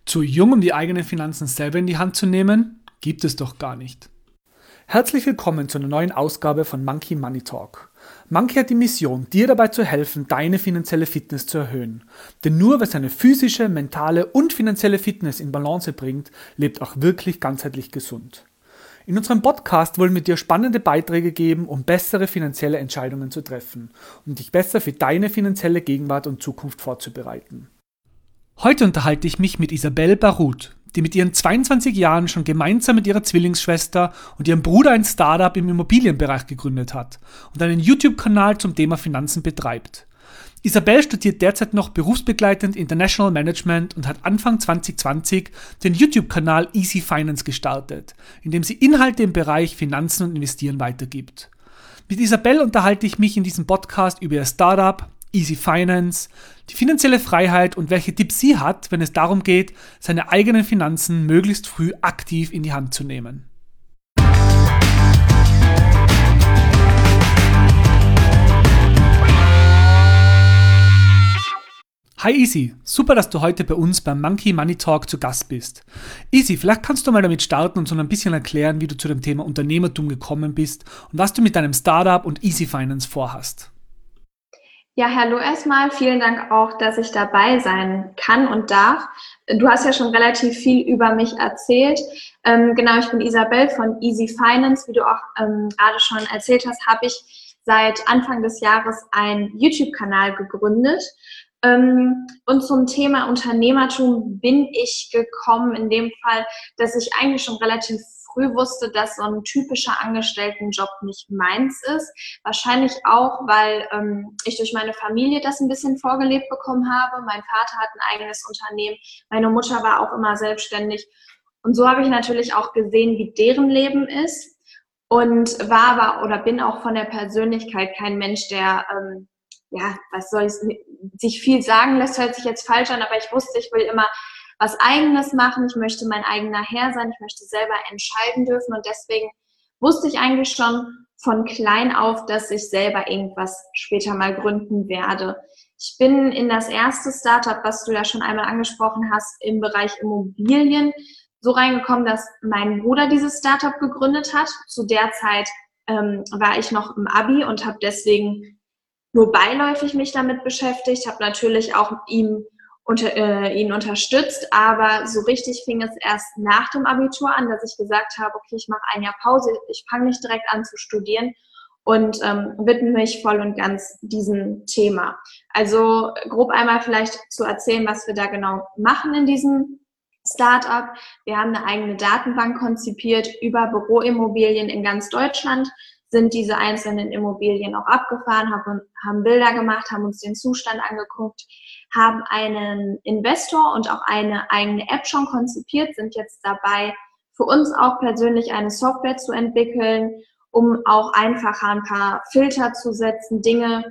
Zu jung, um die eigenen Finanzen selber in die Hand zu nehmen? Gibt es doch gar nicht. Herzlich willkommen zu einer neuen Ausgabe von Monkey Money Talk. Monkey hat die Mission, dir dabei zu helfen, deine finanzielle Fitness zu erhöhen. Denn nur wer seine physische, mentale und finanzielle Fitness in Balance bringt, lebt auch wirklich ganzheitlich gesund. In unserem Podcast wollen wir dir spannende Beiträge geben, um bessere finanzielle Entscheidungen zu treffen und dich besser für deine finanzielle Gegenwart und Zukunft vorzubereiten. Heute unterhalte ich mich mit Isabelle Baruth, die mit ihren 22 Jahren schon gemeinsam mit ihrer Zwillingsschwester und ihrem Bruder ein Startup im Immobilienbereich gegründet hat und einen YouTube-Kanal zum Thema Finanzen betreibt. Isabelle studiert derzeit noch berufsbegleitend International Management und hat Anfang 2020 den YouTube-Kanal Easy Finance gestartet, in dem sie Inhalte im Bereich Finanzen und Investieren weitergibt. Mit Isabelle unterhalte ich mich in diesem Podcast über ihr Startup, Easy Finance, die finanzielle Freiheit und welche Tipps sie hat, wenn es darum geht, seine eigenen Finanzen möglichst früh aktiv in die Hand zu nehmen. Hi Easy, super, dass du heute bei uns beim Monkey Money Talk zu Gast bist. Easy, vielleicht kannst du mal damit starten und so ein bisschen erklären, wie du zu dem Thema Unternehmertum gekommen bist und was du mit deinem Startup und Easy Finance vorhast. Ja, hallo erstmal. Vielen Dank auch, dass ich dabei sein kann und darf. Du hast ja schon relativ viel über mich erzählt. Genau, ich bin Isabelle von Easy Finance. Wie du auch gerade schon erzählt hast, habe ich seit Anfang des Jahres einen YouTube-Kanal gegründet. Und zum Thema Unternehmertum bin ich gekommen in dem Fall, dass ich eigentlich schon relativ früh wusste, dass so ein typischer Angestelltenjob nicht meins ist. Wahrscheinlich auch, weil ich durch meine Familie das ein bisschen vorgelebt bekommen habe. Mein Vater hat ein eigenes Unternehmen, meine Mutter war auch immer selbstständig. Und so habe ich natürlich auch gesehen, wie deren Leben ist. Und war aber oder bin auch von der Persönlichkeit kein Mensch, der, sich viel sagen lässt, hört sich jetzt falsch an, aber ich wusste, ich will immer was Eigenes machen, ich möchte mein eigener Herr sein, ich möchte selber entscheiden dürfen und deswegen wusste ich eigentlich schon von klein auf, dass ich selber irgendwas später mal gründen werde. Ich bin in das erste Startup, was du ja schon einmal angesprochen hast, im Bereich Immobilien so reingekommen, dass mein Bruder dieses Startup gegründet hat. Zu der Zeit war ich noch im Abi und habe deswegen nur beiläufig mich damit beschäftigt, habe natürlich auch ihn unterstützt, aber so richtig fing es erst nach dem Abitur an, dass ich gesagt habe, okay, ich mache ein Jahr Pause, ich fange nicht direkt an zu studieren und widme mich voll und ganz diesem Thema. Also grob einmal vielleicht zu erzählen, was wir da genau machen in diesem Startup. Wir haben eine eigene Datenbank konzipiert über Büroimmobilien in ganz Deutschland, sind diese einzelnen Immobilien auch abgefahren, haben Bilder gemacht, haben uns den Zustand angeguckt, haben einen Investor und auch eine eigene App schon konzipiert, sind jetzt dabei, für uns auch persönlich eine Software zu entwickeln, um auch einfacher ein paar Filter zu setzen, Dinge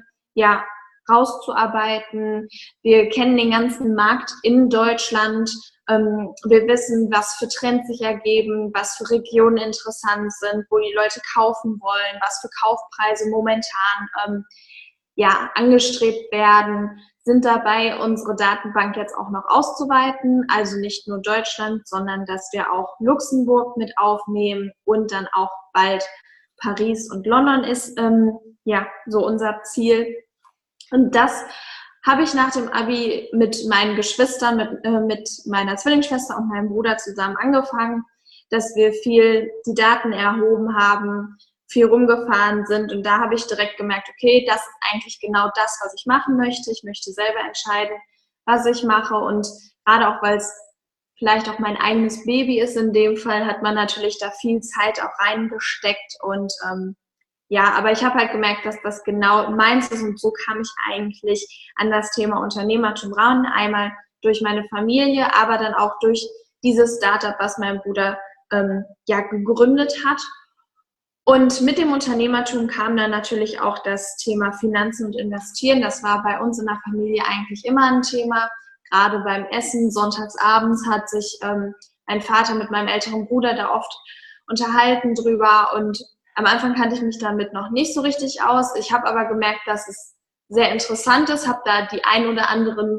rauszuarbeiten. Wir kennen den ganzen Markt in Deutschland. Wir wissen, was für Trends sich ergeben, was für Regionen interessant sind, wo die Leute kaufen wollen, was für Kaufpreise momentan angestrebt werden, sind dabei, unsere Datenbank jetzt auch noch auszuweiten, also nicht nur Deutschland, sondern dass wir auch Luxemburg mit aufnehmen und dann auch bald Paris und London ist so unser Ziel. Und das habe ich nach dem Abi mit meinen Geschwistern, mit meiner Zwillingsschwester und meinem Bruder zusammen angefangen, dass wir viel die Daten erhoben haben, viel rumgefahren sind und da habe ich direkt gemerkt, okay, das ist eigentlich genau das, was ich machen möchte. Ich möchte selber entscheiden, was ich mache und gerade auch, weil es vielleicht auch mein eigenes Baby ist in dem Fall, hat man natürlich da viel Zeit auch reingesteckt und aber ich habe halt gemerkt, dass das genau meins ist und so kam ich eigentlich an das Thema Unternehmertum ran. Einmal durch meine Familie, aber dann auch durch dieses Startup, was mein Bruder gegründet hat. Und mit dem Unternehmertum kam dann natürlich auch das Thema Finanzen und Investieren. Das war bei uns in der Familie eigentlich immer ein Thema. Gerade beim Essen, sonntags abends hat sich mein Vater mit meinem älteren Bruder da oft unterhalten drüber und am Anfang kannte ich mich damit noch nicht so richtig aus. Ich habe aber gemerkt, dass es sehr interessant ist, habe da die ein oder anderen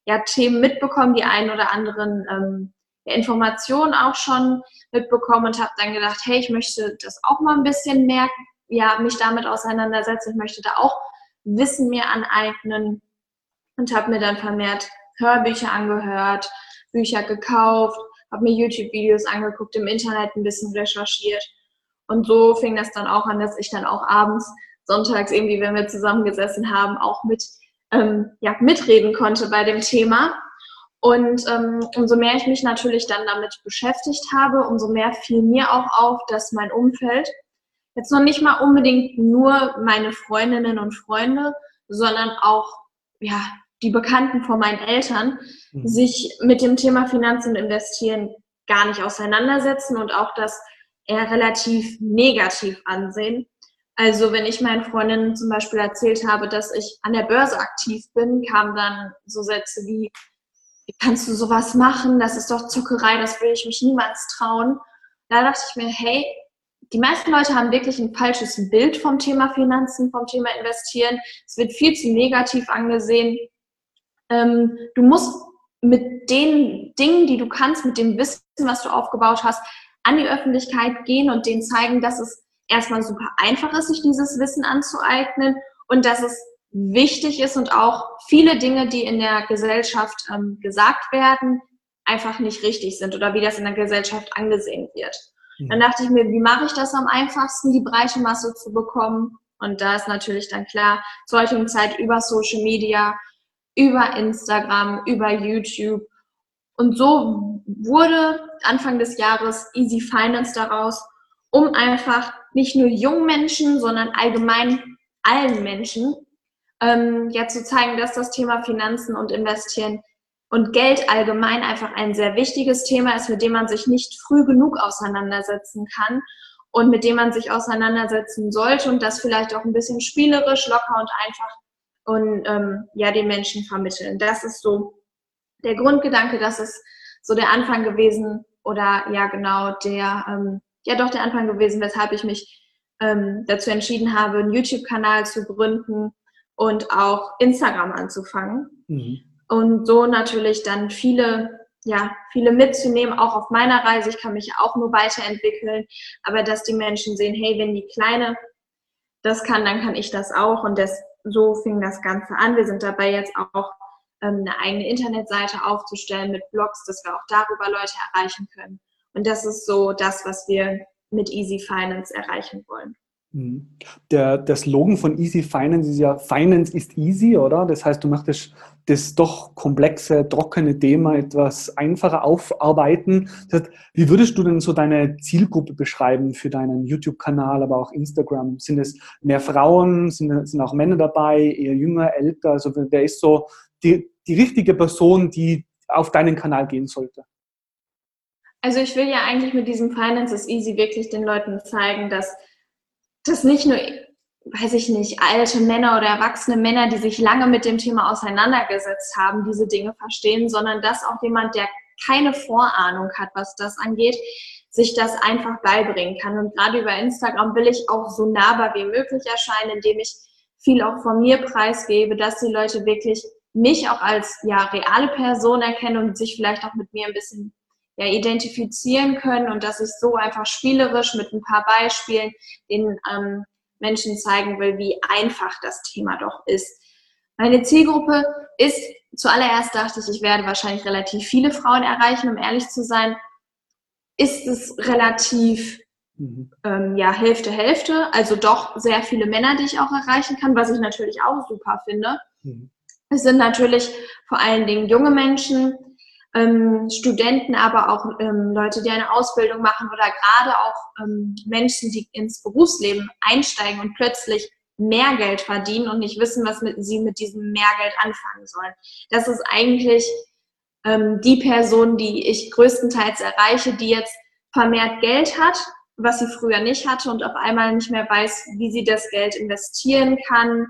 Themen mitbekommen, die einen oder anderen Informationen auch schon mitbekommen und habe dann gedacht, hey, ich möchte das auch mal ein bisschen mehr, mich damit auseinandersetzen. Ich möchte da auch Wissen mir aneignen und habe mir dann vermehrt Hörbücher angehört, Bücher gekauft, habe mir YouTube-Videos angeguckt, im Internet ein bisschen recherchiert. Und so fing das dann auch an, dass ich dann auch abends, sonntags irgendwie, wenn wir zusammengesessen haben, auch mitreden konnte bei dem Thema. Und umso mehr ich mich natürlich dann damit beschäftigt habe, umso mehr fiel mir auch auf, dass mein Umfeld, jetzt noch nicht mal unbedingt nur meine Freundinnen und Freunde, sondern auch die Bekannten von meinen Eltern, sich mit dem Thema Finanzen und Investieren gar nicht auseinandersetzen und auch das eher relativ negativ ansehen. Also wenn ich meinen Freundinnen zum Beispiel erzählt habe, dass ich an der Börse aktiv bin, kamen dann so Sätze wie: Wie kannst du sowas machen? Das ist doch Zuckerei, das will ich mich niemals trauen. Da dachte ich mir, hey, die meisten Leute haben wirklich ein falsches Bild vom Thema Finanzen, vom Thema Investieren. Es wird viel zu negativ angesehen. Du musst mit den Dingen, die du kannst, mit dem Wissen, was du aufgebaut hast, an die Öffentlichkeit gehen und denen zeigen, dass es erstmal super einfach ist, sich dieses Wissen anzueignen und dass es wichtig ist und auch viele Dinge, die in der Gesellschaft gesagt werden, einfach nicht richtig sind oder wie das in der Gesellschaft angesehen wird. Dann dachte ich mir, wie mache ich das am einfachsten, die breite Masse zu bekommen? Und da ist natürlich dann klar, zur heutigen Zeit über Social Media, über Instagram, über YouTube. Und so wurde Anfang des Jahres Easy Finance daraus, um einfach nicht nur jungen Menschen, sondern allgemein allen Menschen zu zeigen, dass das Thema Finanzen und Investieren und Geld allgemein einfach ein sehr wichtiges Thema ist, mit dem man sich nicht früh genug auseinandersetzen kann und mit dem man sich auseinandersetzen sollte und das vielleicht auch ein bisschen spielerisch, locker und einfach und den Menschen vermitteln. Das ist so der Grundgedanke, das ist so der Anfang gewesen oder der Anfang gewesen, weshalb ich mich dazu entschieden habe, einen YouTube-Kanal zu gründen und auch Instagram anzufangen. Und so natürlich dann viele mitzunehmen, auch auf meiner Reise. Ich kann mich auch nur weiterentwickeln, aber dass die Menschen sehen, hey, wenn die Kleine das kann, dann kann ich das auch. Und so fing das Ganze an. Wir sind dabei jetzt auch eine eigene Internetseite aufzustellen mit Blogs, dass wir auch darüber Leute erreichen können. Und das ist so das, was wir mit Easy Finance erreichen wollen. Der Slogan von Easy Finance ist ja Finance ist easy, oder? Das heißt, du möchtest das doch komplexe, trockene Thema etwas einfacher aufarbeiten. Das heißt, wie würdest du denn so deine Zielgruppe beschreiben für deinen YouTube-Kanal, aber auch Instagram? Sind es mehr Frauen? Sind auch Männer dabei? Eher jünger, älter? Also wer ist so die richtige Person, die auf deinen Kanal gehen sollte? Also ich will ja eigentlich mit diesem Finance is easy wirklich den Leuten zeigen, dass das nicht nur, weiß ich nicht, alte Männer oder erwachsene Männer, die sich lange mit dem Thema auseinandergesetzt haben, diese Dinge verstehen, sondern dass auch jemand, der keine Vorahnung hat, was das angeht, sich das einfach beibringen kann. Und gerade über Instagram will ich auch so nahbar wie möglich erscheinen, indem ich viel auch von mir preisgebe, dass die Leute wirklich mich auch als reale Person erkennen und sich vielleicht auch mit mir ein bisschen identifizieren können und dass ich so einfach spielerisch mit ein paar Beispielen den Menschen zeigen will, wie einfach das Thema doch ist. Meine Zielgruppe ist, zuallererst dachte ich werde wahrscheinlich relativ viele Frauen erreichen, um ehrlich zu sein, ist es relativ Hälfte, also doch sehr viele Männer, die ich auch erreichen kann, was ich natürlich auch super finde. Es sind natürlich vor allen Dingen junge Menschen, Studenten, aber auch Leute, die eine Ausbildung machen oder gerade auch Menschen, die ins Berufsleben einsteigen und plötzlich mehr Geld verdienen und nicht wissen, was sie mit diesem Mehrgeld anfangen sollen. Das ist eigentlich die Person, die ich größtenteils erreiche, die jetzt vermehrt Geld hat, was sie früher nicht hatte und auf einmal nicht mehr weiß, wie sie das Geld investieren kann.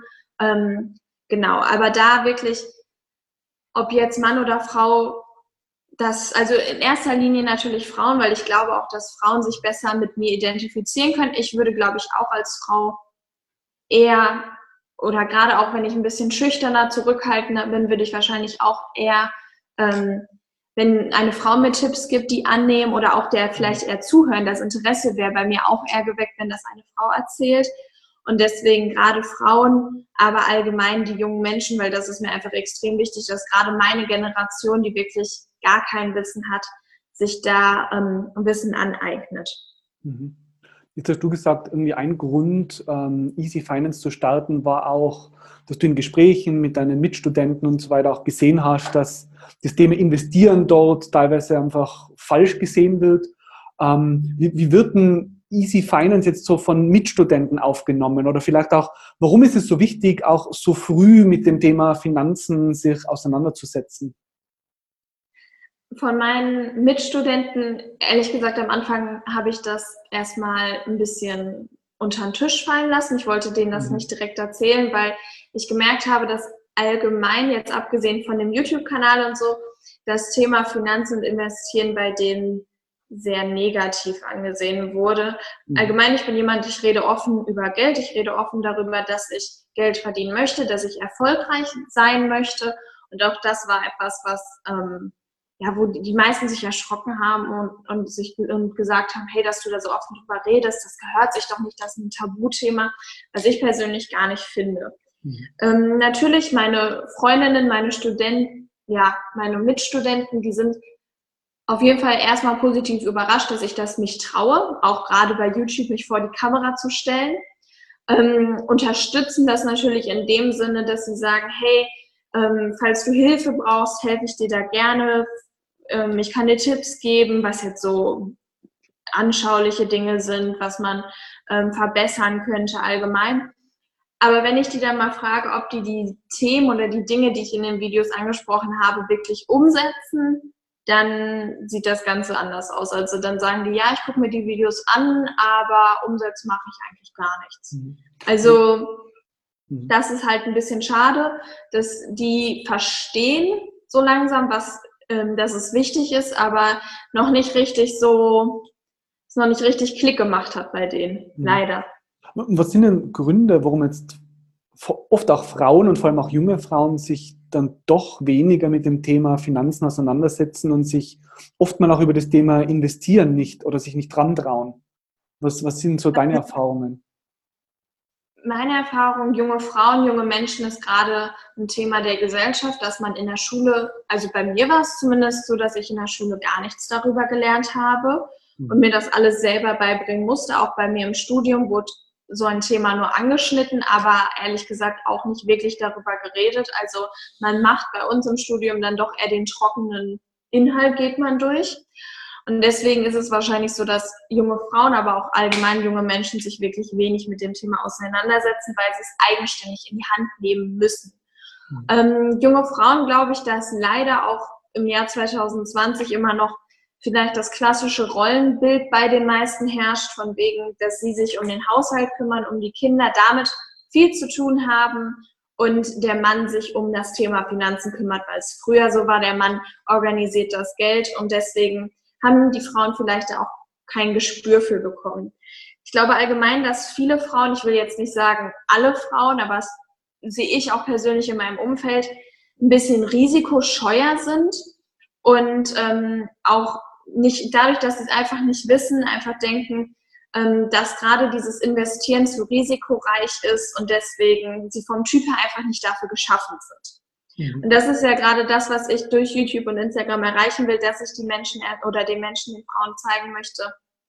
Aber da wirklich, ob jetzt Mann oder Frau, also in erster Linie natürlich Frauen, weil ich glaube auch, dass Frauen sich besser mit mir identifizieren können. Ich würde, glaube ich, auch als Frau eher oder gerade auch wenn ich ein bisschen schüchterner, zurückhaltender bin, würde ich wahrscheinlich auch eher, wenn eine Frau mir Tipps gibt, die annehmen oder auch der vielleicht eher zuhören. Das Interesse wäre bei mir auch eher geweckt, wenn das eine Frau erzählt. Und deswegen gerade Frauen, aber allgemein die jungen Menschen, weil das ist mir einfach extrem wichtig, dass gerade meine Generation, die wirklich gar kein Wissen hat, sich da Wissen aneignet. Mhm. Jetzt hast du gesagt, irgendwie ein Grund, Easy Finance zu starten, war auch, dass du in Gesprächen mit deinen Mitstudenten und so weiter auch gesehen hast, dass das Thema Investieren dort teilweise einfach falsch gesehen wird. Wie wird denn Easy Finance jetzt so von Mitstudenten aufgenommen? Oder vielleicht auch, warum ist es so wichtig, auch so früh mit dem Thema Finanzen sich auseinanderzusetzen? Von meinen Mitstudenten, ehrlich gesagt, am Anfang habe ich das erstmal ein bisschen unter den Tisch fallen lassen. Ich wollte denen das nicht direkt erzählen, weil ich gemerkt habe, dass allgemein, jetzt abgesehen von dem YouTube-Kanal und so, das Thema Finanzen und Investieren bei denen sehr negativ angesehen wurde. Allgemein, ich bin jemand, ich rede offen über Geld, ich rede offen darüber, dass ich Geld verdienen möchte, dass ich erfolgreich sein möchte. Und auch das war etwas, was wo die meisten sich erschrocken haben und gesagt haben, hey, dass du da so offen drüber redest, das gehört sich doch nicht, das ist ein Tabuthema, was ich persönlich gar nicht finde. Natürlich meine Freundinnen, meine Studenten, meine Mitstudenten, die sind auf jeden Fall erstmal positiv überrascht, dass ich das mich traue, auch gerade bei YouTube mich vor die Kamera zu stellen. Unterstützen das natürlich in dem Sinne, dass sie sagen, hey, falls du Hilfe brauchst, helfe ich dir da gerne. Ich kann dir Tipps geben, was jetzt so anschauliche Dinge sind, was man verbessern könnte allgemein. Aber wenn ich die dann mal frage, ob die Themen oder die Dinge, die ich in den Videos angesprochen habe, wirklich umsetzen, dann sieht das Ganze anders aus. Also dann sagen die, ja, ich gucke mir die Videos an, aber umsetzen mache ich eigentlich gar nichts. Also das ist halt ein bisschen schade, dass die verstehen so langsam, dass es wichtig ist, aber noch nicht richtig Klick gemacht hat bei denen, leider. Und was sind denn Gründe, warum jetzt oft auch Frauen und vor allem auch junge Frauen sich dann doch weniger mit dem Thema Finanzen auseinandersetzen und sich oft mal auch über das Thema Investieren nicht oder sich nicht dran trauen? Was sind so deine Erfahrungen? Meine Erfahrung, junge Frauen, junge Menschen ist gerade ein Thema der Gesellschaft, dass man in der Schule, also bei mir war es zumindest so, dass ich in der Schule gar nichts darüber gelernt habe und mir das alles selber beibringen musste. Auch bei mir im Studium wurde so ein Thema nur angeschnitten, aber ehrlich gesagt auch nicht wirklich darüber geredet. Also man macht bei uns im Studium dann doch eher den trockenen Inhalt, geht man durch. Und deswegen ist es wahrscheinlich so, dass junge Frauen, aber auch allgemein junge Menschen sich wirklich wenig mit dem Thema auseinandersetzen, weil sie es eigenständig in die Hand nehmen müssen. Junge Frauen, glaube ich, dass leider auch im Jahr 2020 immer noch vielleicht das klassische Rollenbild bei den meisten herrscht, von wegen, dass sie sich um den Haushalt kümmern, um die Kinder, damit viel zu tun haben und der Mann sich um das Thema Finanzen kümmert, weil es früher so war, der Mann organisiert das Geld und deswegen haben die Frauen vielleicht auch kein Gespür für bekommen. Ich glaube allgemein, dass viele Frauen, ich will jetzt nicht sagen alle Frauen, aber das sehe ich auch persönlich in meinem Umfeld, ein bisschen risikoscheuer sind und auch nicht, dadurch, dass sie es einfach nicht wissen, einfach denken, dass gerade dieses Investieren zu risikoreich ist und deswegen sie vom Typ her einfach nicht dafür geschaffen sind. Und das ist ja gerade das, was ich durch YouTube und Instagram erreichen will, dass ich die Menschen oder den Menschen, den Frauen zeigen möchte,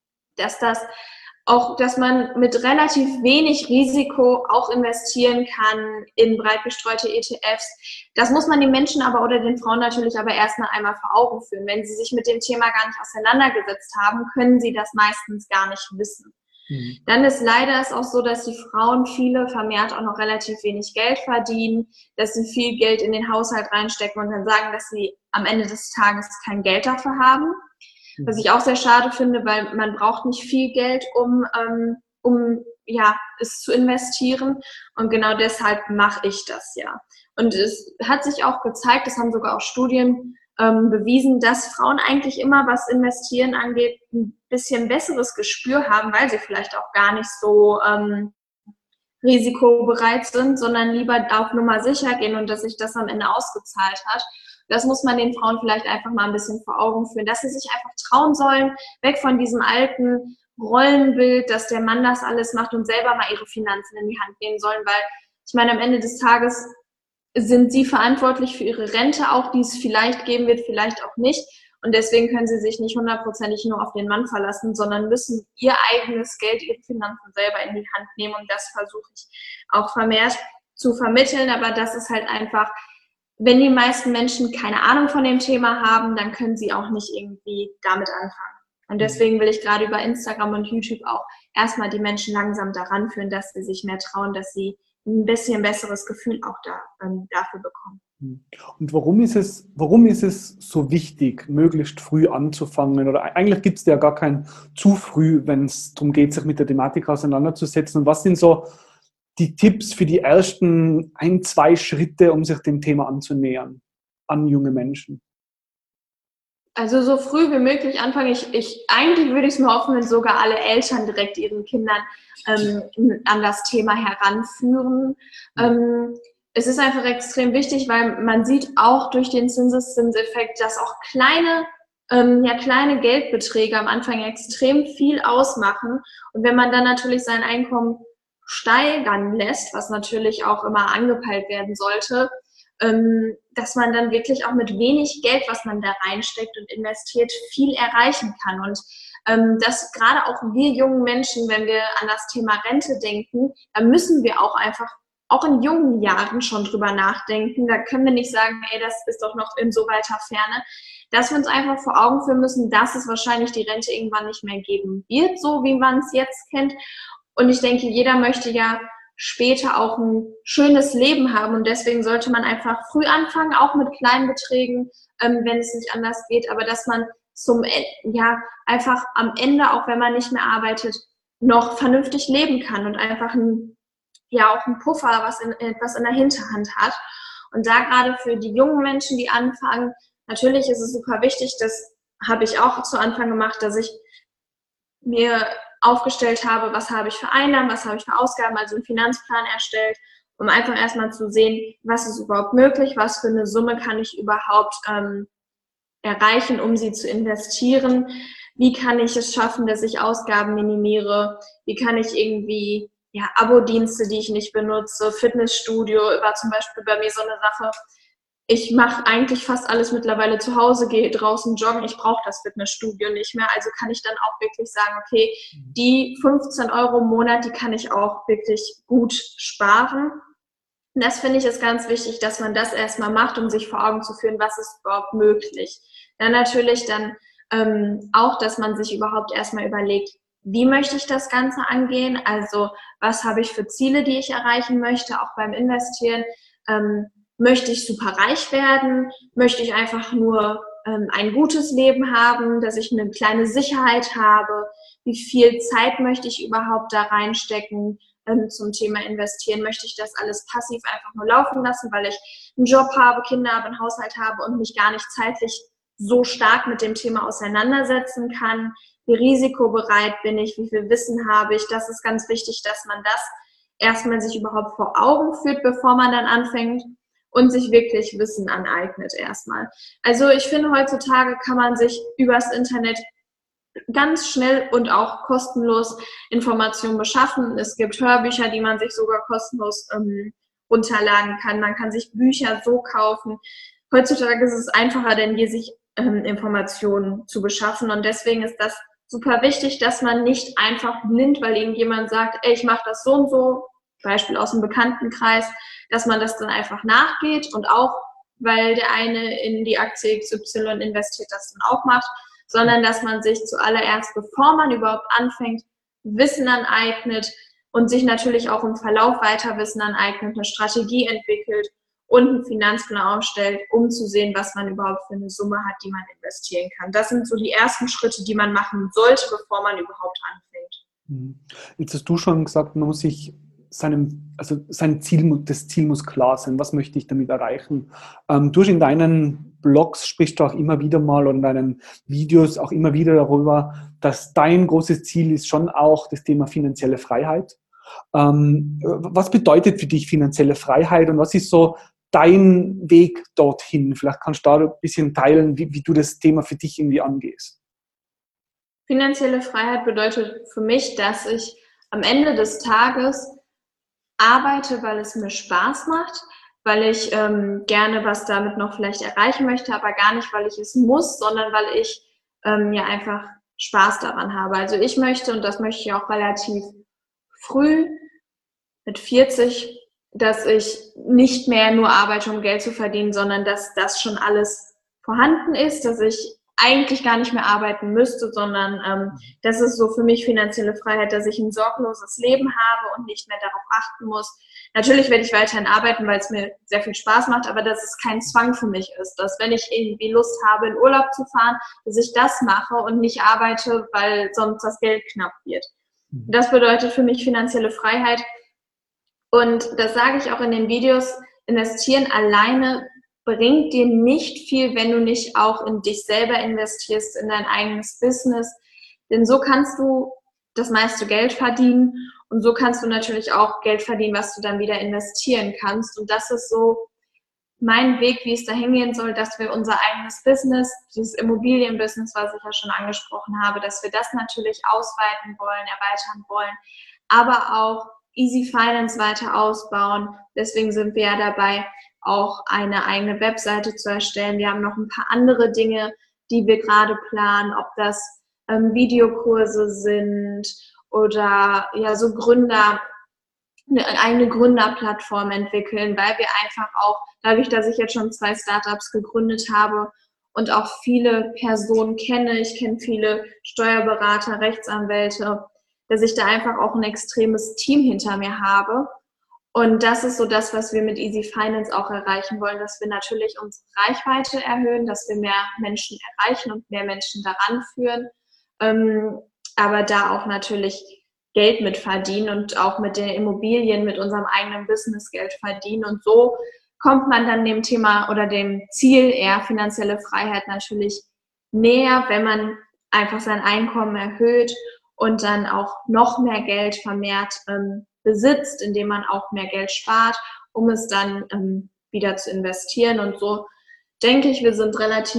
dass man mit relativ wenig Risiko auch investieren kann in breit gestreute ETFs. Das muss man den Menschen aber oder den Frauen natürlich aber erstmal einmal vor Augen führen. Wenn sie sich mit dem Thema gar nicht auseinandergesetzt haben, können sie das meistens gar nicht wissen. Dann ist leider auch so, dass die Frauen viele vermehrt auch noch relativ wenig Geld verdienen, dass sie viel Geld in den Haushalt reinstecken und dann sagen, dass sie am Ende des Tages kein Geld dafür haben. Was ich auch sehr schade finde, weil man braucht nicht viel Geld, um es zu investieren. Und genau deshalb mache ich das ja. Und es hat sich auch gezeigt, das haben sogar auch Studien bewiesen, dass Frauen eigentlich immer, was Investieren angeht, ein bisschen besseres Gespür haben, weil sie vielleicht auch gar nicht so risikobereit sind, sondern lieber auf Nummer sicher gehen und dass sich das am Ende ausgezahlt hat. Das muss man den Frauen vielleicht einfach mal ein bisschen vor Augen führen, dass sie sich einfach trauen sollen, weg von diesem alten Rollenbild, dass der Mann das alles macht und selber mal ihre Finanzen in die Hand nehmen sollen, weil ich meine, am Ende des Tages sind sie verantwortlich für ihre Rente auch, die es vielleicht geben wird, vielleicht auch nicht. Und deswegen können sie sich nicht hundertprozentig nur auf den Mann verlassen, sondern müssen ihr eigenes Geld, ihre Finanzen selber in die Hand nehmen. Und das versuche ich auch vermehrt zu vermitteln. Aber das ist halt einfach, wenn die meisten Menschen keine Ahnung von dem Thema haben, dann können sie auch nicht irgendwie damit anfangen. Und deswegen will ich gerade über Instagram und YouTube auch erstmal die Menschen langsam daran führen, dass sie sich mehr trauen, dass sie ein bisschen besseres Gefühl auch dafür bekommen. Und warum ist es so wichtig, möglichst früh anzufangen? Oder eigentlich gibt es ja gar kein zu früh, wenn es darum geht, sich mit der Thematik auseinanderzusetzen. Und was sind so die Tipps für die ersten 1, 2 Schritte, um sich dem Thema anzunähern an junge Menschen? Also so früh wie möglich anfangen. Eigentlich würde ich es mir hoffen, wenn sogar alle Eltern direkt ihren Kindern an das Thema heranführen. Es ist einfach extrem wichtig, weil man sieht auch durch den Zinseszinseffekt, dass auch kleine Geldbeträge am Anfang extrem viel ausmachen. Und wenn man dann natürlich sein Einkommen steigern lässt, was natürlich auch immer angepeilt werden sollte, dass man dann wirklich auch mit wenig Geld, was man da reinsteckt und investiert, viel erreichen kann. Und dass gerade auch wir jungen Menschen, wenn wir an das Thema Rente denken, dann müssen wir auch einfach auch in jungen Jahren schon drüber nachdenken. Da können wir nicht sagen, ey, das ist doch noch in so weiter Ferne. Dass wir uns einfach vor Augen führen müssen, dass es wahrscheinlich die Rente irgendwann nicht mehr geben wird, so wie man es jetzt kennt. Und ich denke, jeder möchte ja später auch ein schönes Leben haben. Und deswegen sollte man einfach früh anfangen, auch mit kleinen Beträgen, wenn es nicht anders geht. Aber dass man einfach am Ende, auch wenn man nicht mehr arbeitet, noch vernünftig leben kann und einfach auch ein Puffer, etwas in der Hinterhand hat. Und da gerade für die jungen Menschen, die anfangen, natürlich ist es super wichtig, das habe ich auch zu Anfang gemacht, dass ich mir aufgestellt habe, was habe ich für Einnahmen, was habe ich für Ausgaben, also einen Finanzplan erstellt, um einfach erstmal zu sehen, was ist überhaupt möglich, was für eine Summe kann ich überhaupt erreichen, um sie zu investieren, wie kann ich es schaffen, dass ich Ausgaben minimiere, wie kann ich irgendwie Abo-Dienste, die ich nicht benutze, Fitnessstudio, war zum Beispiel bei mir so eine Sache. Ich mache eigentlich fast alles mittlerweile zu Hause, gehe draußen joggen, ich brauche das Fitnessstudio nicht mehr. Also kann ich dann auch wirklich sagen, okay, die 15 Euro im Monat, die kann ich auch wirklich gut sparen. Und das finde ich ist ganz wichtig, dass man das erstmal macht, um sich vor Augen zu führen, was ist überhaupt möglich. Dann natürlich auch, dass man sich überhaupt erstmal überlegt, wie möchte ich das Ganze angehen? Also was habe ich für Ziele, die ich erreichen möchte, auch beim Investieren? Möchte ich super reich werden? Möchte ich einfach nur ein gutes Leben haben, dass ich eine kleine Sicherheit habe? Wie viel Zeit möchte ich überhaupt da reinstecken zum Thema Investieren? Möchte ich das alles passiv einfach nur laufen lassen, weil ich einen Job habe, Kinder habe, einen Haushalt habe und mich gar nicht zeitlich so stark mit dem Thema auseinandersetzen kann? Wie risikobereit bin ich? Wie viel Wissen habe ich? Das ist ganz wichtig, dass man das erstmal sich überhaupt vor Augen führt, bevor man dann anfängt und sich wirklich Wissen aneignet erstmal. Also ich finde, heutzutage kann man sich übers Internet ganz schnell und auch kostenlos Informationen beschaffen. Es gibt Hörbücher, die man sich sogar kostenlos runterladen kann. Man kann sich Bücher so kaufen. Heutzutage ist es einfacher denn je, sich Informationen zu beschaffen. Und deswegen ist das super wichtig, dass man nicht einfach blind, weil irgendjemand sagt, ey, ich mache das so und so, Beispiel aus dem Bekanntenkreis, dass man das dann einfach nachgeht und auch, weil der eine in die Aktie XY investiert, das dann auch macht, sondern dass man sich zuallererst, bevor man überhaupt anfängt, Wissen aneignet und sich natürlich auch im Verlauf weiter Wissen aneignet, eine Strategie entwickelt und einen Finanzplan aufstellt, um zu sehen, was man überhaupt für eine Summe hat, die man investieren kann. Das sind so die ersten Schritte, die man machen sollte, bevor man überhaupt anfängt. Jetzt hast du schon gesagt, man muss sich das Ziel muss klar sein. Was möchte ich damit erreichen? Du hast in deinen Blogs sprichst du auch immer wieder mal oder in deinen Videos auch immer wieder darüber, dass dein großes Ziel ist schon auch das Thema finanzielle Freiheit. Was bedeutet für dich finanzielle Freiheit und was ist so dein Weg dorthin? Vielleicht kannst du da ein bisschen teilen, wie du das Thema für dich irgendwie angehst. Finanzielle Freiheit bedeutet für mich, dass ich am Ende des Tages arbeite, weil es mir Spaß macht, weil ich gerne was damit noch vielleicht erreichen möchte, aber gar nicht, weil ich es muss, sondern weil ich ja einfach Spaß daran habe. Also ich möchte, und das möchte ich auch relativ früh, mit 40, dass ich nicht mehr nur arbeite, um Geld zu verdienen, sondern dass das schon alles vorhanden ist, dass ich eigentlich gar nicht mehr arbeiten müsste, sondern das ist so für mich finanzielle Freiheit, dass ich ein sorgloses Leben habe und nicht mehr darauf achten muss. Natürlich werde ich weiterhin arbeiten, weil es mir sehr viel Spaß macht, aber dass es kein Zwang für mich ist, dass wenn ich irgendwie Lust habe, in Urlaub zu fahren, dass ich das mache und nicht arbeite, weil sonst das Geld knapp wird. Das bedeutet für mich finanzielle Freiheit. Und das sage ich auch in den Videos, investieren alleine bringt dir nicht viel, wenn du nicht auch in dich selber investierst, in dein eigenes Business. Denn so kannst du das meiste Geld verdienen und so kannst du natürlich auch Geld verdienen, was du dann wieder investieren kannst. Und das ist so mein Weg, wie es da hingehen soll, dass wir unser eigenes Business, dieses Immobilienbusiness, was ich ja schon angesprochen habe, dass wir das natürlich ausweiten wollen, erweitern wollen, aber auch Easy Finance weiter ausbauen. Deswegen sind wir ja dabei, auch eine eigene Webseite zu erstellen. Wir haben noch ein paar andere Dinge, die wir gerade planen, ob das Videokurse sind oder ja so eine eigene Gründerplattform entwickeln, weil wir einfach auch, dadurch, dass ich jetzt schon 2 Startups gegründet habe und auch viele Personen kenne, ich kenne viele Steuerberater, Rechtsanwälte, dass ich da einfach auch ein extremes Team hinter mir habe. Und das ist so das, was wir mit Easy Finance auch erreichen wollen, dass wir natürlich unsere Reichweite erhöhen, dass wir mehr Menschen erreichen und mehr Menschen daran führen, aber da auch natürlich Geld mit verdienen und auch mit den Immobilien, mit unserem eigenen Business Geld verdienen. Und so kommt man dann dem Thema oder dem Ziel eher finanzielle Freiheit natürlich näher, wenn man einfach sein Einkommen erhöht und dann auch noch mehr Geld vermehrt besitzt, indem man auch mehr Geld spart, um es dann wieder zu investieren. Und so denke ich, wir sind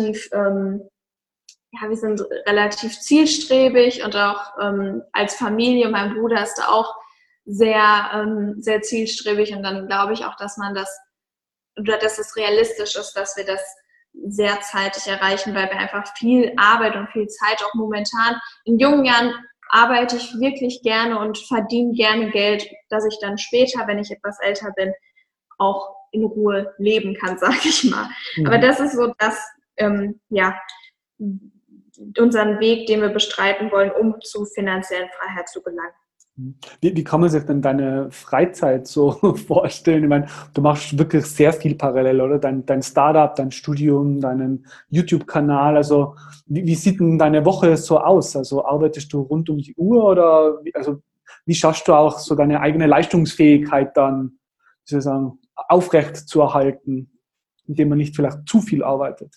relativ zielstrebig und auch als Familie, mein Bruder ist da auch sehr zielstrebig und dann glaube ich auch, dass es realistisch ist, dass wir das sehr zeitig erreichen, weil wir einfach viel Arbeit und viel Zeit auch momentan in jungen Jahren arbeite ich wirklich gerne und verdiene gerne Geld, dass ich dann später, wenn ich etwas älter bin, auch in Ruhe leben kann, sage ich mal. Mhm. Aber das ist so unseren Weg, den wir bestreiten wollen, um zu finanziellen Freiheit zu gelangen. Wie kann man sich denn deine Freizeit so vorstellen? Ich meine, du machst wirklich sehr viel parallel, oder? Dein Startup, dein Studium, deinen YouTube-Kanal. Also wie sieht denn deine Woche so aus? Also arbeitest du rund um die Uhr oder wie schaffst du auch so deine eigene Leistungsfähigkeit dann, wie soll ich sagen, aufrecht zu erhalten, indem man nicht vielleicht zu viel arbeitet?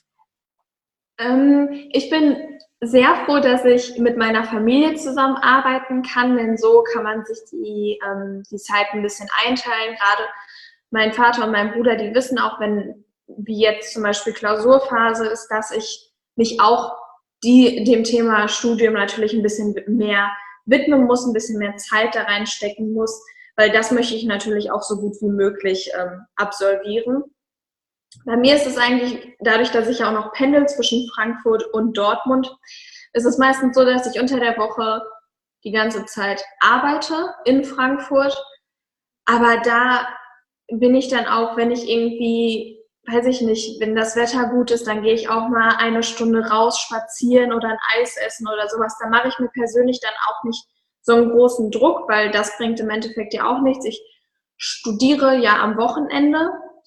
Ich bin sehr froh, dass ich mit meiner Familie zusammenarbeiten kann, denn so kann man sich die Zeit ein bisschen einteilen. Gerade mein Vater und mein Bruder, die wissen auch, wenn wie jetzt zum Beispiel Klausurphase ist, dass ich mich auch dem Thema Studium natürlich ein bisschen mehr widmen muss, ein bisschen mehr Zeit da reinstecken muss, weil das möchte ich natürlich auch so gut wie möglich absolvieren. Bei mir ist es eigentlich, dadurch, dass ich auch noch pendel zwischen Frankfurt und Dortmund, ist es meistens so, dass ich unter der Woche die ganze Zeit arbeite in Frankfurt. Aber da bin ich dann auch, wenn ich irgendwie, weiß ich nicht, wenn das Wetter gut ist, dann gehe ich auch mal 1 Stunde raus spazieren oder ein Eis essen oder sowas. Da mache ich mir persönlich dann auch nicht so einen großen Druck, weil das bringt im Endeffekt ja auch nichts. Ich studiere ja am Wochenende.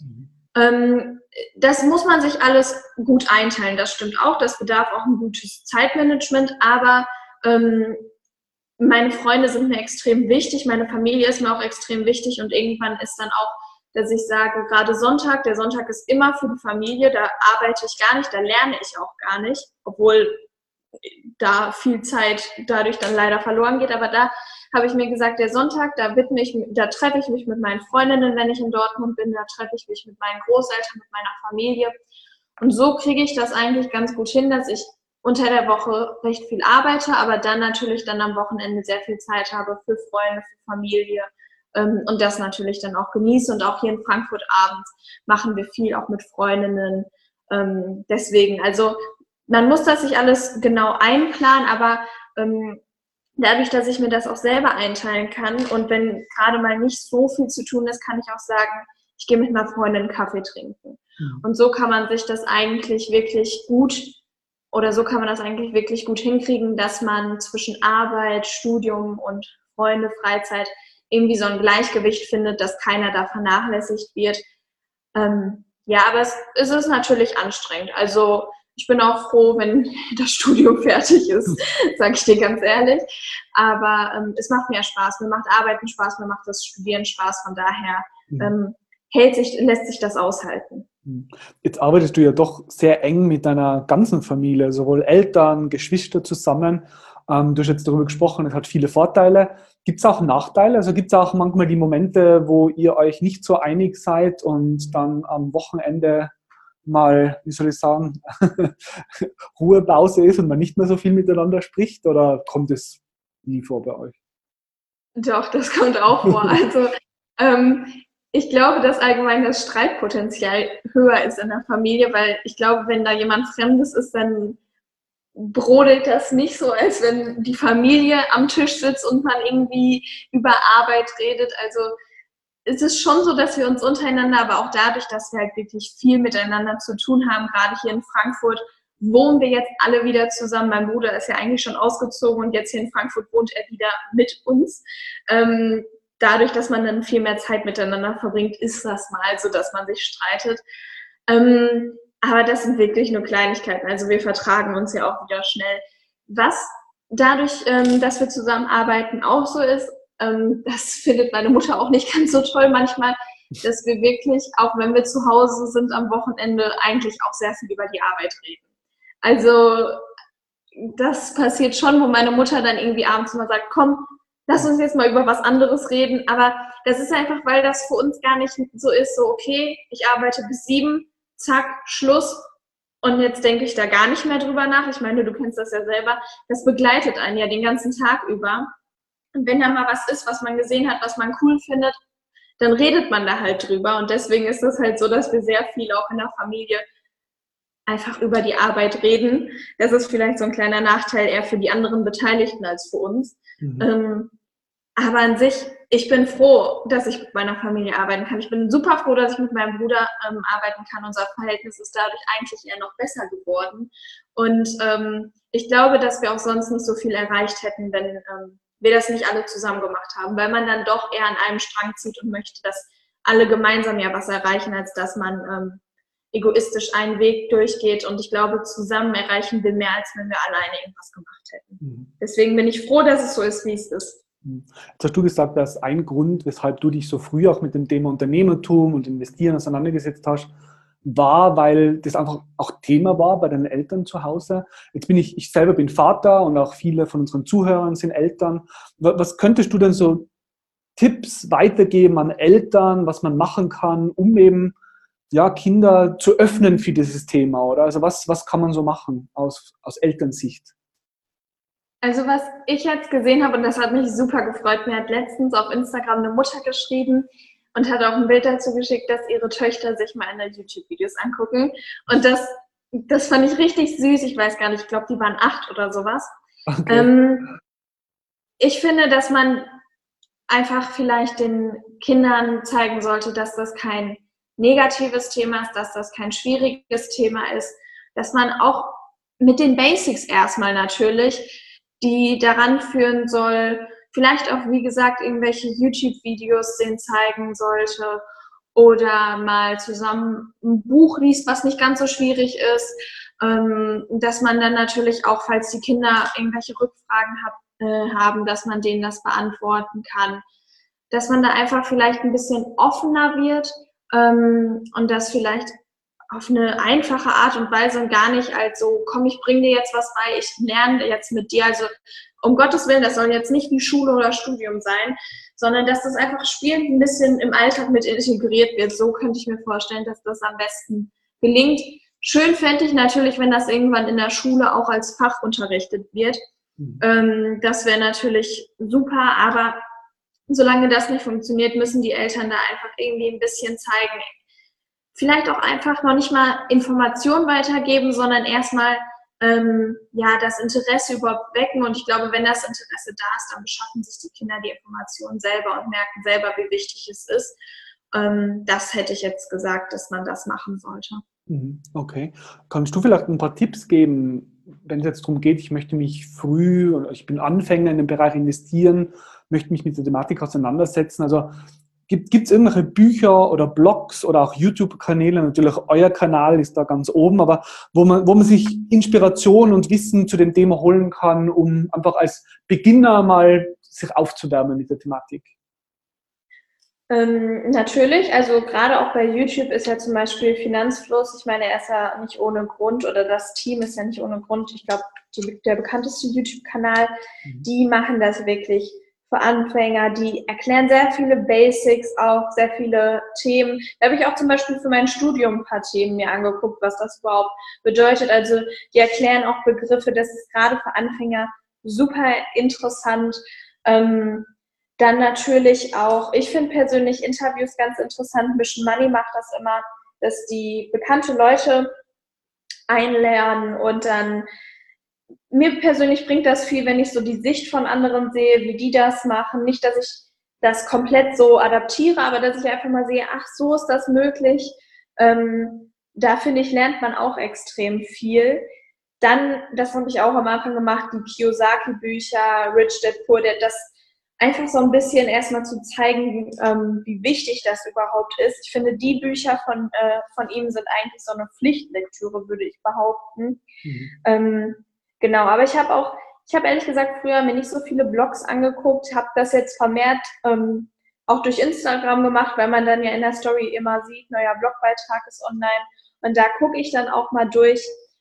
Das muss man sich alles gut einteilen, das stimmt auch, das bedarf auch ein gutes Zeitmanagement, aber meine Freunde sind mir extrem wichtig, meine Familie ist mir auch extrem wichtig und irgendwann ist dann auch, dass ich sage, gerade Sonntag, der Sonntag ist immer für die Familie, da arbeite ich gar nicht, da lerne ich auch gar nicht, obwohl da viel Zeit dadurch dann leider verloren geht. Aber da habe ich mir gesagt, der Sonntag, da treffe ich mich mit meinen Freundinnen, wenn ich in Dortmund bin, da treffe ich mich mit meinen Großeltern, mit meiner Familie. Und so kriege ich das eigentlich ganz gut hin, dass ich unter der Woche recht viel arbeite, aber dann natürlich dann am Wochenende sehr viel Zeit habe für Freunde, für Familie und das natürlich dann auch genieße. Und auch hier in Frankfurt abends machen wir viel auch mit Freundinnen. Deswegen, also man muss das sich alles genau einplanen, aber dadurch, dass ich mir das auch selber einteilen kann und wenn gerade mal nicht so viel zu tun ist, kann ich auch sagen, ich gehe mit einer Freundin Kaffee trinken. Und so kann man sich das eigentlich wirklich gut hinkriegen, dass man zwischen Arbeit, Studium und Freunde, Freizeit irgendwie so ein Gleichgewicht findet, dass keiner da vernachlässigt wird. Ja, aber es ist natürlich anstrengend. Also ich bin auch froh, wenn das Studium fertig ist, sage ich dir ganz ehrlich. Aber es macht mir Spaß. Mir macht Arbeiten Spaß, mir macht das Studieren Spaß. Von daher lässt sich das aushalten. Jetzt arbeitest du ja doch sehr eng mit deiner ganzen Familie, sowohl Eltern, Geschwister zusammen. Du hast jetzt darüber gesprochen, es hat viele Vorteile. Gibt es auch Nachteile? Also gibt es auch manchmal die Momente, wo ihr euch nicht so einig seid und dann am Wochenende mal, wie soll ich sagen, Ruhepause ist und man nicht mehr so viel miteinander spricht? Oder kommt es nie vor bei euch? Doch, das kommt auch vor. Also ich glaube, dass allgemein das Streitpotenzial höher ist in der Familie, weil ich glaube, wenn da jemand Fremdes ist, dann brodelt das nicht so, als wenn die Familie am Tisch sitzt und man irgendwie über Arbeit redet. Also es ist schon so, dass wir uns untereinander, aber auch dadurch, dass wir halt wirklich viel miteinander zu tun haben, gerade hier in Frankfurt, wohnen wir jetzt alle wieder zusammen. Mein Bruder ist ja eigentlich schon ausgezogen und jetzt hier in Frankfurt wohnt er wieder mit uns. Dadurch, dass man dann viel mehr Zeit miteinander verbringt, ist das mal so, dass man sich streitet. Aber das sind wirklich nur Kleinigkeiten. Also wir vertragen uns ja auch wieder schnell. Was dadurch, dass wir zusammenarbeiten, auch so ist, das findet meine Mutter auch nicht ganz so toll manchmal, dass wir wirklich, auch wenn wir zu Hause sind am Wochenende, eigentlich auch sehr viel über die Arbeit reden. Also das passiert schon, wo meine Mutter dann irgendwie abends mal sagt, komm, lass uns jetzt mal über was anderes reden. Aber das ist einfach, weil das für uns gar nicht so ist, so okay, ich arbeite bis 7, zack, Schluss. Und jetzt denke ich da gar nicht mehr drüber nach. Ich meine, du kennst das ja selber. Das begleitet einen ja den ganzen Tag über. Und wenn da mal was ist, was man gesehen hat, was man cool findet, dann redet man da halt drüber. Und deswegen ist es halt so, dass wir sehr viel auch in der Familie einfach über die Arbeit reden. Das ist vielleicht so ein kleiner Nachteil eher für die anderen Beteiligten als für uns. Aber an sich, ich bin froh, dass ich mit meiner Familie arbeiten kann. Ich bin super froh, dass ich mit meinem Bruder arbeiten kann. Unser Verhältnis ist dadurch eigentlich eher noch besser geworden. Und ich glaube, dass wir auch sonst nicht so viel erreicht hätten, wenn wir das nicht alle zusammen gemacht haben, weil man dann doch eher an einem Strang zieht und möchte, dass alle gemeinsam ja was erreichen, als dass man egoistisch einen Weg durchgeht. Und ich glaube, zusammen erreichen wir mehr, als wenn wir alleine irgendwas gemacht hätten. Deswegen bin ich froh, dass es so ist, wie es ist. Jetzt hast du gesagt, dass ein Grund, weshalb du dich so früh auch mit dem Thema Unternehmertum und Investieren auseinandergesetzt hast, war, weil das einfach auch Thema war bei deinen Eltern zu Hause. Jetzt bin ich selber bin Vater und auch viele von unseren Zuhörern sind Eltern. Was könntest du denn so Tipps weitergeben an Eltern, was man machen kann, um eben ja, Kinder zu öffnen für dieses Thema? Oder also was kann man so machen aus Elternsicht? Also was ich jetzt gesehen habe, und das hat mich super gefreut, mir hat letztens auf Instagram eine Mutter geschrieben und hat auch ein Bild dazu geschickt, dass ihre Töchter sich mal in YouTube-Videos angucken. Und das fand ich richtig süß. Ich weiß gar nicht, ich glaube, die waren 8 oder sowas. Okay. Ich finde, dass man einfach vielleicht den Kindern zeigen sollte, dass das kein negatives Thema ist, dass das kein schwieriges Thema ist, dass man auch mit den Basics erstmal natürlich, die daran führen soll, vielleicht auch, wie gesagt, irgendwelche YouTube-Videos denen zeigen sollte oder mal zusammen ein Buch liest, was nicht ganz so schwierig ist, dass man dann natürlich auch, falls die Kinder irgendwelche Rückfragen haben, dass man denen das beantworten kann, dass man da einfach vielleicht ein bisschen offener wird und dass vielleicht auf eine einfache Art und Weise und gar nicht als so, komm, ich bring dir jetzt was bei, ich lerne jetzt mit dir. Also um Gottes Willen, das soll jetzt nicht wie Schule oder Studium sein, sondern dass das einfach spielend ein bisschen im Alltag mit integriert wird. So könnte ich mir vorstellen, dass das am besten gelingt. Schön fände ich natürlich, wenn das irgendwann in der Schule auch als Fach unterrichtet wird. Das wäre natürlich super, aber solange das nicht funktioniert, müssen die Eltern da einfach irgendwie ein bisschen zeigen, vielleicht auch einfach noch nicht mal Informationen weitergeben, sondern erstmal das Interesse überhaupt wecken. Und ich glaube, wenn das Interesse da ist, dann beschaffen sich die Kinder die Informationen selber und merken selber, wie wichtig es ist. Das hätte ich jetzt gesagt, dass man das machen sollte. Okay. Kannst du vielleicht ein paar Tipps geben, wenn es jetzt darum geht, ich möchte mich früh, oder ich bin Anfänger in dem Bereich investieren, möchte mich mit der Thematik auseinandersetzen. Also gibt es irgendwelche Bücher oder Blogs oder auch YouTube-Kanäle, natürlich euer Kanal ist da ganz oben, aber wo man sich Inspiration und Wissen zu dem Thema holen kann, um einfach als Beginner mal sich aufzuwärmen mit der Thematik? Natürlich, also gerade auch bei YouTube ist ja zum Beispiel Finanzfluss, ich meine, er ist ja nicht ohne Grund oder das Team ist ja nicht ohne Grund, ich glaube, der bekannteste YouTube-Kanal, die machen das wirklich für Anfänger, die erklären sehr viele Basics, auch sehr viele Themen. Da habe ich auch zum Beispiel für mein Studium ein paar Themen mir angeguckt, was das überhaupt bedeutet. Also die erklären auch Begriffe, das ist gerade für Anfänger super interessant. Dann natürlich auch, ich finde persönlich Interviews ganz interessant. Mission Money macht das immer, dass die bekannte Leute einlernen und dann mir persönlich bringt das viel, wenn ich so die Sicht von anderen sehe, wie die das machen. Nicht, dass ich das komplett so adaptiere, aber dass ich einfach mal sehe, ach, so ist das möglich. Da finde ich, lernt man auch extrem viel. Dann, das habe ich auch am Anfang gemacht, die Kiyosaki-Bücher, Rich Dad Poor Dad, das einfach so ein bisschen erstmal zu zeigen, wie wichtig das überhaupt ist. Ich finde, die Bücher von ihm sind eigentlich so eine Pflichtlektüre, würde ich behaupten. Genau, aber ich habe ehrlich gesagt früher mir nicht so viele Blogs angeguckt, habe das jetzt vermehrt auch durch Instagram gemacht, weil man dann ja in der Story immer sieht, neuer Blogbeitrag ist online und da gucke ich dann auch mal durch.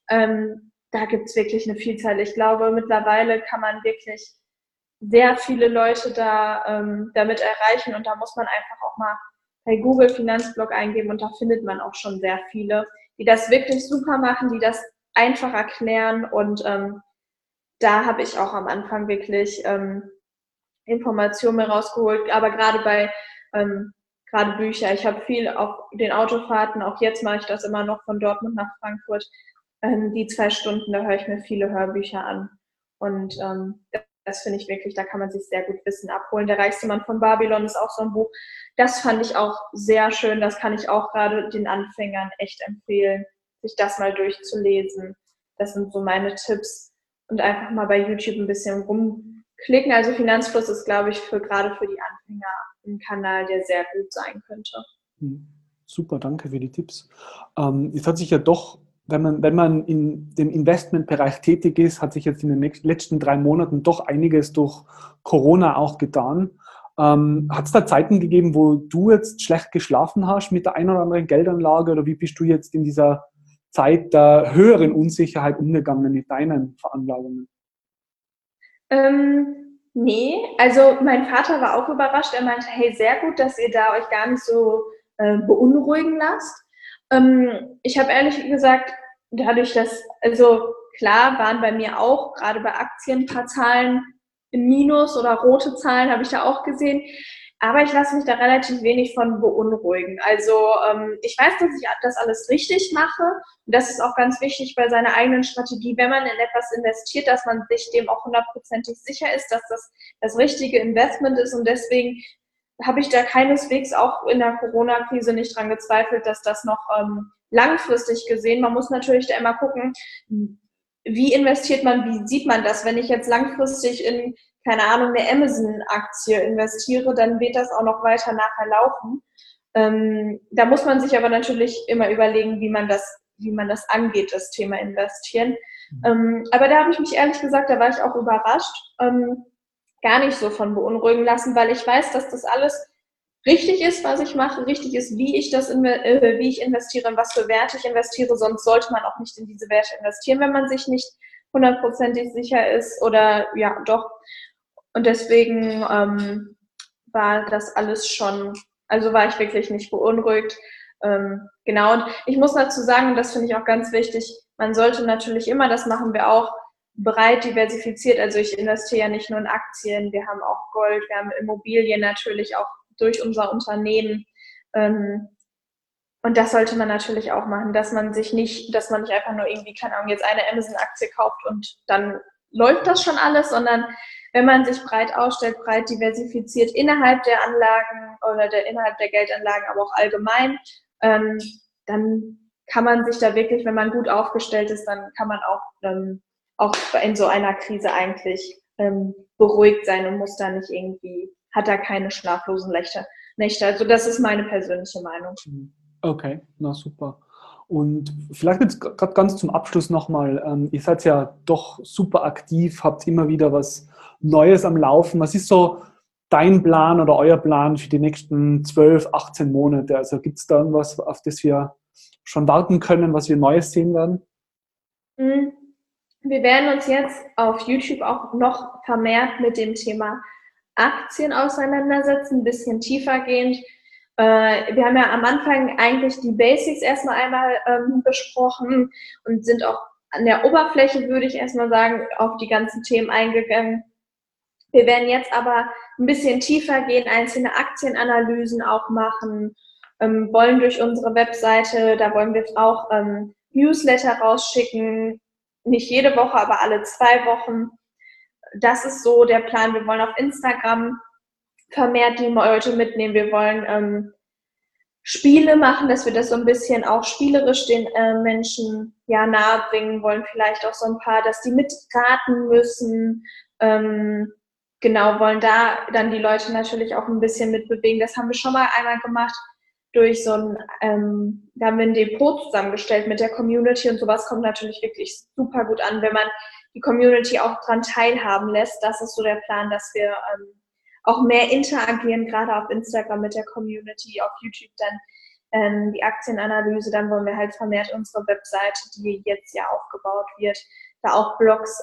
Da gibt es wirklich eine Vielzahl. Ich glaube, mittlerweile kann man wirklich sehr viele Leute damit erreichen und da muss man einfach auch mal bei Google Finanzblog eingeben und da findet man auch schon sehr viele, die das wirklich super machen, die das einfach erklären und da habe ich auch am Anfang wirklich Informationen mir rausgeholt, aber gerade Bücher, ich habe viel auf den Autofahrten, auch jetzt mache ich das immer noch von Dortmund nach Frankfurt, die 2 Stunden, da höre ich mir viele Hörbücher an und das finde ich wirklich, da kann man sich sehr gut Wissen abholen. Der reichste Mann von Babylon ist auch so ein Buch. Das fand ich auch sehr schön. Das kann ich auch gerade den Anfängern echt empfehlen, sich das mal durchzulesen. Das sind so meine Tipps. Und einfach mal bei YouTube ein bisschen rumklicken. Also Finanzfluss ist, glaube ich, gerade für die Anfänger ein Kanal, der sehr gut sein könnte. Super, danke für die Tipps. Es hat sich ja doch, wenn man in dem Investmentbereich tätig ist, hat sich jetzt in den letzten 3 Monaten doch einiges durch Corona auch getan. Hat es da Zeiten gegeben, wo du jetzt schlecht geschlafen hast mit der einen oder anderen Geldanlage oder wie bist du jetzt in dieser Zeit der höheren Unsicherheit umgegangen mit deinen Veranlagungen? Nee, also mein Vater war auch überrascht. Er meinte, hey, sehr gut, dass ihr da euch gar nicht so beunruhigen lasst. Ich habe ehrlich gesagt, dadurch, dass, also klar waren bei mir auch, gerade bei Aktien, ein paar Zahlen im Minus oder rote Zahlen habe ich da auch gesehen. Aber ich lasse mich da relativ wenig von beunruhigen. Also ich weiß, dass ich das alles richtig mache. Und das ist auch ganz wichtig bei seiner eigenen Strategie, wenn man in etwas investiert, dass man sich dem auch 100%ig sicher ist, dass das das richtige Investment ist. Und deswegen habe ich da keineswegs auch in der Corona-Krise nicht dran gezweifelt, dass das noch langfristig gesehen, man muss natürlich da immer gucken, wie investiert man, wie sieht man das? Wenn ich jetzt langfristig in, keine Ahnung, eine Amazon-Aktie investiere, dann wird das auch noch weiter nachher laufen. Da muss man sich aber natürlich immer überlegen, wie man das angeht, das Thema Investieren. Aber da habe ich mich ehrlich gesagt, da war ich auch überrascht, gar nicht so von beunruhigen lassen, weil ich weiß, dass das alles richtig ist, was ich mache, richtig ist, wie ich investiere und was für Werte ich investiere. Sonst sollte man auch nicht in diese Werte investieren, wenn man sich nicht hundertprozentig sicher ist oder ja, doch. Und deswegen war das alles schon, also war ich wirklich nicht beunruhigt. Genau, und ich muss dazu sagen, und das finde ich auch ganz wichtig, man sollte natürlich immer, das machen wir auch, breit diversifiziert. Also ich investiere ja nicht nur in Aktien, wir haben auch Gold, wir haben Immobilien natürlich auch durch unser Unternehmen. Und das sollte man natürlich auch machen, dass man nicht einfach nur irgendwie, keine Ahnung, jetzt eine Amazon-Aktie kauft und dann läuft das schon alles, sondern wenn man sich breit aufstellt, breit diversifiziert innerhalb der Anlagen oder innerhalb der Geldanlagen, aber auch allgemein, dann kann man sich da wirklich, wenn man gut aufgestellt ist, dann kann man auch in so einer Krise eigentlich beruhigt sein und muss da nicht irgendwie, hat da keine schlaflosen Nächte. Also das ist meine persönliche Meinung. Okay, na super. Und vielleicht jetzt gerade ganz zum Abschluss nochmal, ihr seid ja doch super aktiv, habt immer wieder was Neues am Laufen. Was ist so dein Plan oder euer Plan für die nächsten 12, 18 Monate? Also gibt es da irgendwas, auf das wir schon warten können, was wir Neues sehen werden? Wir werden uns jetzt auf YouTube auch noch vermehrt mit dem Thema Aktien auseinandersetzen, ein bisschen tiefergehend. Wir haben ja am Anfang eigentlich die Basics erstmal einmal besprochen und sind auch an der Oberfläche, würde ich erstmal sagen, auf die ganzen Themen eingegangen. Wir werden jetzt aber ein bisschen tiefer gehen, einzelne Aktienanalysen auch machen, wollen durch unsere Webseite, da wollen wir auch Newsletter rausschicken, nicht jede Woche, aber alle 2 Wochen. Das ist so der Plan. Wir wollen auf Instagram vermehrt die Leute mitnehmen. Wir wollen Spiele machen, dass wir das so ein bisschen auch spielerisch den Menschen ja nahebringen wollen. Vielleicht auch so ein paar, dass die mitraten müssen. Genau, wollen da dann die Leute natürlich auch ein bisschen mitbewegen. Das haben wir schon mal einmal gemacht durch da haben wir ein Depot zusammengestellt mit der Community und sowas kommt natürlich wirklich super gut an, wenn man die Community auch dran teilhaben lässt. Das ist so der Plan, dass wir auch mehr interagieren, gerade auf Instagram mit der Community, auf YouTube dann die Aktienanalyse, dann wollen wir halt vermehrt unsere Webseite, die jetzt ja aufgebaut wird, da auch Blogs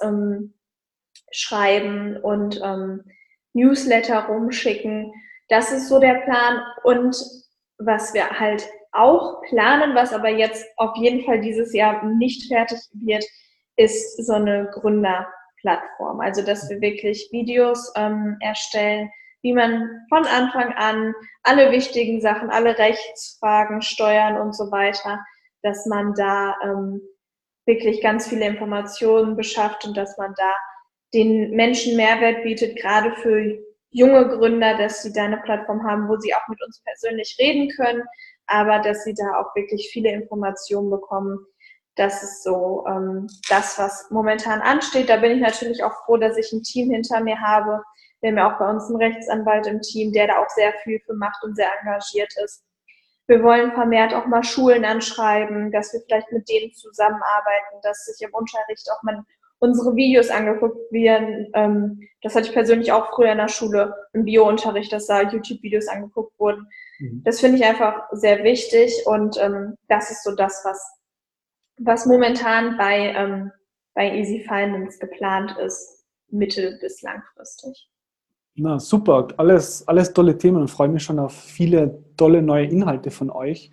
schreiben und Newsletter rumschicken. Das ist so der Plan. Und was wir halt auch planen, was aber jetzt auf jeden Fall dieses Jahr nicht fertig wird, ist so eine Gründerplattform. Also dass wir wirklich Videos erstellen, wie man von Anfang an alle wichtigen Sachen, alle Rechtsfragen, Steuern und so weiter, dass man da wirklich ganz viele Informationen beschafft und dass man da den Menschen Mehrwert bietet, gerade für junge Gründer, dass sie da eine Plattform haben, wo sie auch mit uns persönlich reden können, aber dass sie da auch wirklich viele Informationen bekommen. Das ist so das, was momentan ansteht. Da bin ich natürlich auch froh, dass ich ein Team hinter mir habe. Wir haben ja auch bei uns einen Rechtsanwalt im Team, der da auch sehr viel für macht und sehr engagiert ist. Wir wollen vermehrt auch mal Schulen anschreiben, dass wir vielleicht mit denen zusammenarbeiten, dass sich im Unterricht auch mal unsere Videos angeguckt werden. Das hatte ich persönlich auch früher in der Schule, im Bio-Unterricht, dass da YouTube-Videos angeguckt wurden. Das finde ich einfach sehr wichtig und das ist so das, was momentan bei Easy Finance geplant ist, mittel- bis langfristig. Na super, alles tolle Themen und freue mich schon auf viele tolle neue Inhalte von euch.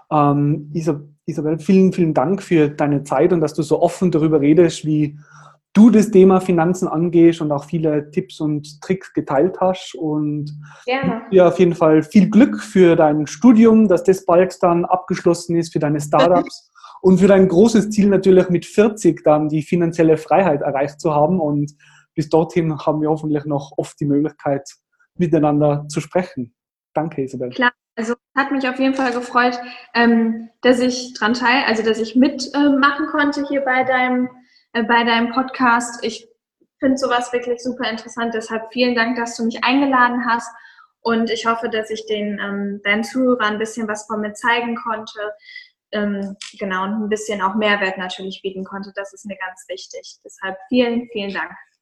Isabel, vielen, vielen Dank für deine Zeit und dass du so offen darüber redest, wie du das Thema Finanzen angehst und auch viele Tipps und Tricks geteilt hast. Und dir auf jeden Fall viel Glück für dein Studium, dass das bald dann abgeschlossen ist, für deine Startups und für dein großes Ziel natürlich mit 40 dann die finanzielle Freiheit erreicht zu haben. Und bis dorthin haben wir hoffentlich noch oft die Möglichkeit, miteinander zu sprechen. Danke, Isabel. Klar, also hat mich auf jeden Fall gefreut, dass ich dass ich mitmachen konnte hier bei deinem Podcast. Ich finde sowas wirklich super interessant. Deshalb vielen Dank, dass du mich eingeladen hast. Und ich hoffe, dass ich deinen Zuhörern ein bisschen was von mir zeigen konnte. Genau, und ein bisschen auch Mehrwert natürlich bieten konnte. Das ist mir ganz wichtig. Deshalb vielen, vielen Dank.